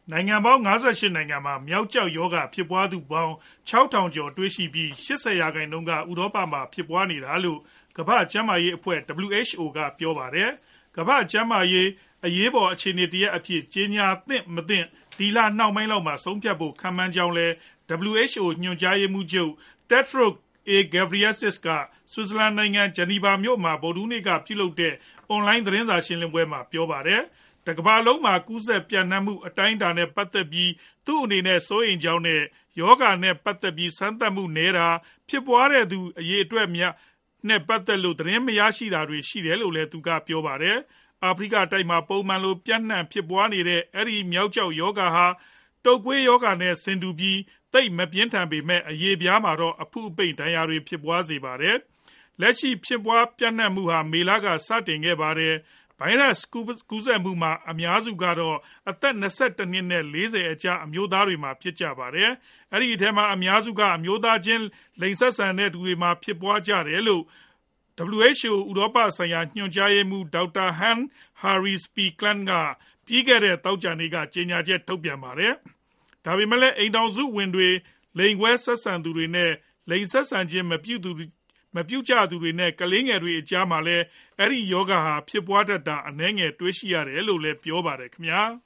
နိုင်ငံပေါင်း 58 နိုင်ငံမှာ မျောက်ကျောက်ရောဂါဖြစ်ပွားသူပေါင်း 6,000 ကျော်တွေ့ရှိပြီး 80% က ဥရောပမှာဖြစ်ပွားနေတာလို့ ကမ္ဘာ့ကျန်းမာရေးအဖွဲ့ WHO ကပြောပါတယ်။ ကမ္ဘာ့ကျန်းမာရေး အရေးပေါ်အခြေအနေတရပ်အဖြစ် ကြေညာသင့်မသင့် ဒီလနှောင်းပိုင်းလောက်မှာ ဆုံးဖြတ်ဖို့ ခန့်မှန်းကြောင်းလည်း WHO ညွှန်ကြားရေးမှူးချုပ် Tedros Adhanom Ghebreyesus က ဆွစ်ဇာလန်နိုင်ငံ ဂျနီဗာမြို့မှာ ဗုဒ္ဓဟူးနေ့က ပြုလုပ်တဲ့ အွန်လိုင်းသတင်းစာရှင်းလင်းပွဲမှာ ပြောပါတယ်။ တကမ္ဘာလုံးမှာ ကူးစက်ပျံ့နှံ့မှု အတိုင်းအတာနဲ့ ပတ်သက်ပြီး သူအနေနဲ့ စိုးရိမ်ကြောင်းနဲ့ ရောဂါနဲ့ ပတ်သက်ပြီး စမ်းသပ်မှုနည်းတာ၊ ဖြစ်ပွားတဲ့သူ အရေအတွက်နဲ့ ပတ်သက်လို့ သတင်းမရရှိတာတွေ ရှိတယ်လို့လည်း သူကပြောပါတယ်။ အာဖရိကတိုက်မှာ ပုံမှန်လို ပျံ့နှံ့ဖြစ်ပွားနေတဲ့ အဲဒီမျောက်ကျောက်ရောဂါဟာ တုပ်ကွေးရောဂါနဲ့ ဆင်တူပြီး သိပ်မပြင်းထန်ပေမဲ့ အရေပြားမှာတော့ အဖုအပိန့်ဒဏ်ရာတွေ ဖြစ်ပွားစေပါတယ်။ လက်ရှိဖြစ်ပွားပျံ့နှံ့မှုဟာ မေလက စတင်ခဲ့ပါတယ်။ ဗိုင်းရပ်စ်ကူးစက်မှုမှာ အများစုကတော့ အသက် ၂၁ နှစ်နဲ့ ၄၀ အကြား အမျိုးသားတွေမှာ ဖြစ်ကြပါတယ်။ အဲဒီထဲမှာ အများစုက အမျိုးသားချင်း လိင်ဆက်ဆံသူတွေမှာ ဖြစ်ပွားကြတယ်လို့ WHO ဥရောပဆိုင်ရာ ညွှန်ကြားရေးမှူး Dr. Hans-Henri P. Kluge က ပြီးခဲ့တဲ့ သောကြာနေ့က ကြေညာချက်ထုတ်ပြန်ပါတယ်။ ဒါပေမဲ့လည်း အိမ်ထောင်စုဝင်တွေ၊ လိင်ကွဲဆက်ဆံသူတွေနဲ့ လိင်ဆက်ဆံခြင်းမပြုကြသူတွေနဲ့ ကလေးငယ်တွေကြားမှာလည်း အဲဒီရောဂါဟာ ဖြစ်ပွားတတ်တာ အနည်းငယ်တွေ့ရှိရတယ်လို့လည်း ပြောပါတယ်ခင်ဗျာ။